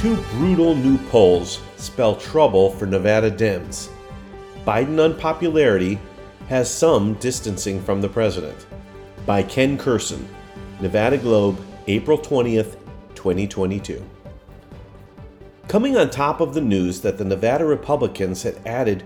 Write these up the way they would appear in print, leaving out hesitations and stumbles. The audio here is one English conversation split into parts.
Two brutal new polls spell trouble for Nevada Dems. Biden unpopularity has some distancing from the president. By Ken Kurson, Nevada Globe, April 20th, 2022. Coming on top of the news that the Nevada Republicans had added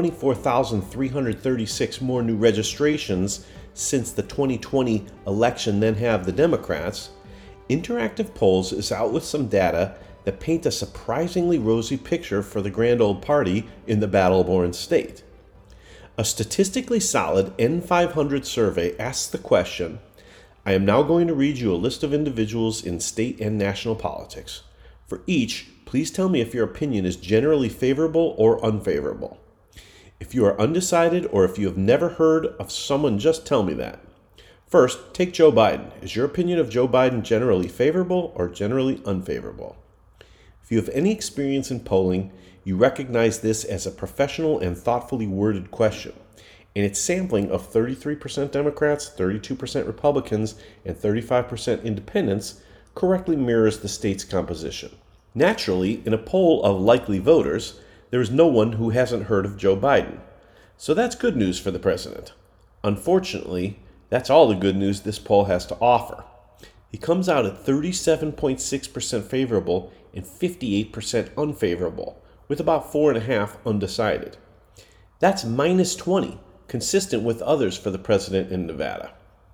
24,336 more new registrations since the 2020 election than have the Democrats, Interactive Polls is out with some data that paint a surprisingly rosy picture for the grand old party in the battle-born state. A statistically solid N500 survey asks the question, I am now going to read you a list of individuals in state and national politics. For each, please tell me if your opinion is generally favorable or unfavorable. If you are undecided or if you have never heard of someone, just tell me that. First, take Joe Biden. Is your opinion of Joe Biden generally favorable or generally unfavorable? If you have any experience in polling, you recognize this as a professional and thoughtfully worded question, and its sampling of 33% Democrats, 32% Republicans, and 35% independents correctly mirrors the state's composition. Naturally, in a poll of likely voters, there is no one who hasn't heard of Joe Biden. So that's good news for the president. Unfortunately, that's all the good news this poll has to offer. He comes out at 37.6% favorable and 58% unfavorable, with about 4.5% undecided. That's minus 20, consistent with others for the president in Nevada.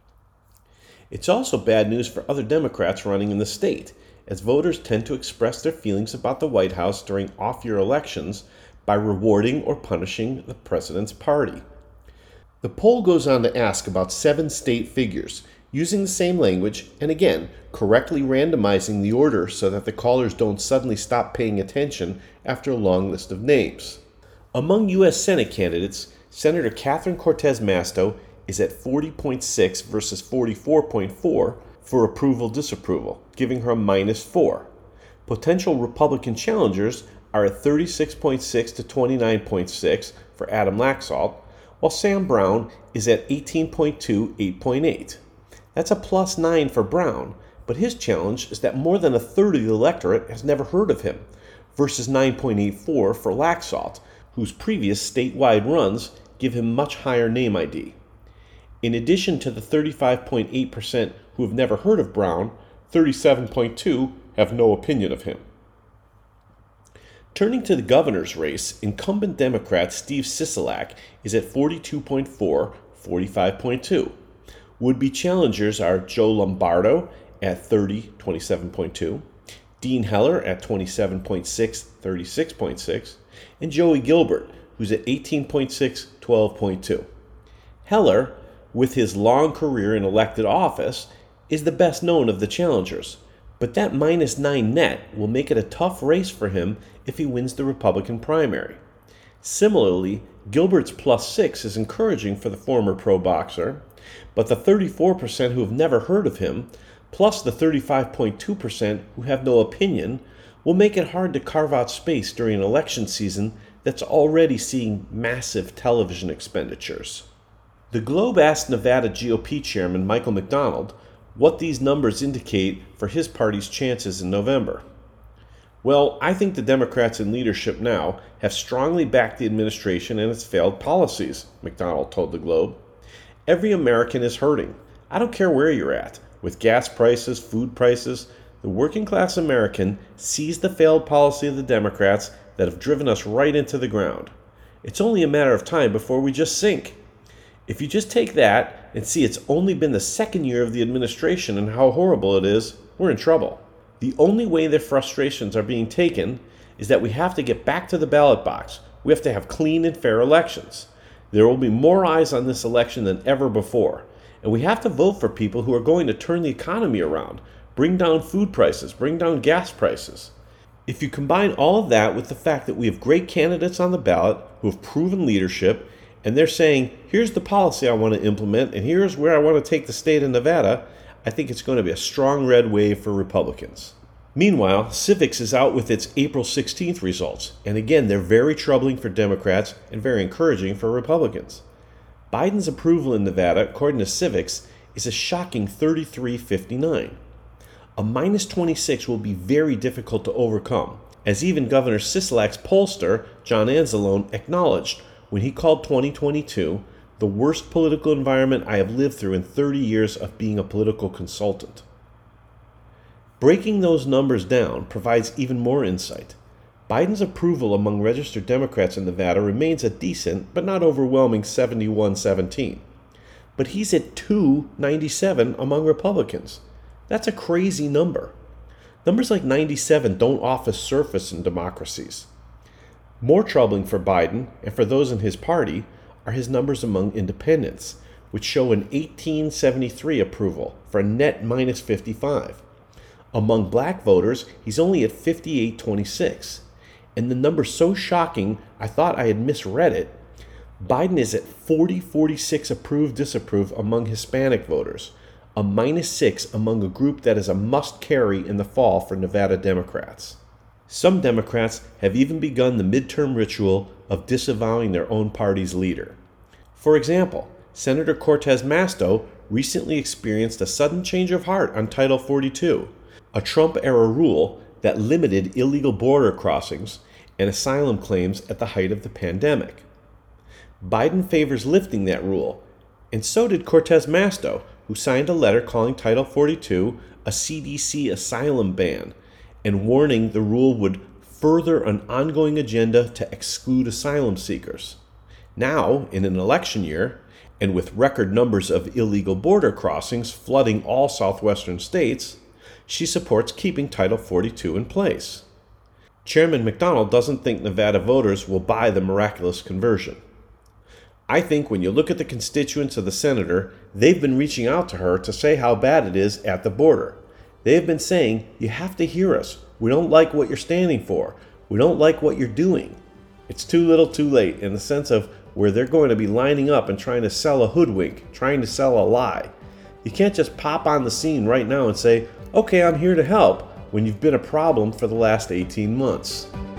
It's also bad news for other Democrats running in the state, as voters tend to express their feelings about the White House during off-year elections by rewarding or punishing the president's party. The poll goes on to ask about 7 state figures, using the same language, and again, correctly randomizing the order so that the callers don't suddenly stop paying attention after a long list of names. Among U.S. Senate candidates, Senator Catherine Cortez Masto is at 40.6 versus 44.4 for approval-disapproval, giving her a minus 4. Potential Republican challengers are at 36.6 to 29.6 for Adam Laxalt, while Sam Brown is at 18.2, 8.8. That's a plus 9 for Brown, but his challenge is that more than a third of the electorate has never heard of him, versus 9.84 for Laxalt, whose previous statewide runs give him much higher name ID. In addition to the 35.8% who have never heard of Brown, 37.2% have no opinion of him. Turning to the governor's race, incumbent Democrat Steve Sisolak is at 42.4, 45.2. Would-be challengers are Joe Lombardo at 30, 27.2, Dean Heller at 27.6, 36.6, and Joey Gilbert, who's at 18.6, 12.2. Heller, with his long career in elected office, is the best known of the challengers, but that minus 9 net will make it a tough race for him if he wins the Republican primary. Similarly, Gilbert's plus 6 is encouraging for the former pro boxer, but the 34% who have never heard of him, plus the 35.2% who have no opinion, will make it hard to carve out space during an election season that's already seeing massive television expenditures. The Globe asked Nevada GOP Chairman Michael McDonald what these numbers indicate for his party's chances in November. Well, I think the Democrats in leadership now have strongly backed the administration and its failed policies, McDonald told the Globe. Every American is hurting. I don't care where you're at. With gas prices, food prices, the working class American sees the failed policy of the Democrats that have driven us right into the ground. It's only a matter of time before we just sink. If you just take that and see it's only been the second year of the administration and how horrible it is, we're in trouble. The only way their frustrations are being taken is that we have to get back to the ballot box. We have to have clean and fair elections. There will be more eyes on this election than ever before, and we have to vote for people who are going to turn the economy around, bring down food prices, bring down gas prices. If you combine all of that with the fact that we have great candidates on the ballot who have proven leadership, and they're saying, here's the policy I want to implement, and here's where I want to take the state of Nevada, I think it's going to be a strong red wave for Republicans. Meanwhile, Civiqs is out with its April 16th results, and again, they're very troubling for Democrats and very encouraging for Republicans. Biden's approval in Nevada, according to Civiqs, is a shocking 33-59. a minus 26 will be very difficult to overcome, as even Governor Sisolak's pollster, John Anzalone, acknowledged when he called 2022 the worst political environment I have lived through in 30 years of being a political consultant. Breaking those numbers down provides even more insight. Biden's approval among registered Democrats in Nevada remains a decent but not overwhelming 71-17. But he's at 297 among Republicans. That's a crazy number. Numbers like 97 don't often surface in democracies. More troubling for Biden and for those in his party are his numbers among independents, which show an 1873 approval for a net minus 55. Among black voters, he's only at 5826. And the number's so shocking, I thought I had misread it. Biden is at 40-46 approve-disapprove among Hispanic voters, a minus 6 among a group that is a must-carry in the fall for Nevada Democrats. Some Democrats have even begun the midterm ritual of disavowing their own party's leader. For example, Senator Cortez Masto recently experienced a sudden change of heart on Title 42, a Trump-era rule that limited illegal border crossings and asylum claims at the height of the pandemic. Biden favors lifting that rule, and so did Cortez Masto, who signed a letter calling Title 42 a CDC asylum ban and warning the rule would further an ongoing agenda to exclude asylum seekers. Now, in an election year, and with record numbers of illegal border crossings flooding all southwestern states, she supports keeping Title 42 in place. Chairman McDonald doesn't think Nevada voters will buy the miraculous conversion. I think when you look at the constituents of the senator, they've been reaching out to her to say how bad it is at the border. They have been saying, you have to hear us. We don't like what you're standing for. We don't like what you're doing. It's too little too late in the sense of where they're going to be lining up and trying to sell a hoodwink, trying to sell a lie. You can't just pop on the scene right now and say, okay, I'm here to help, when you've been a problem for the last 18 months.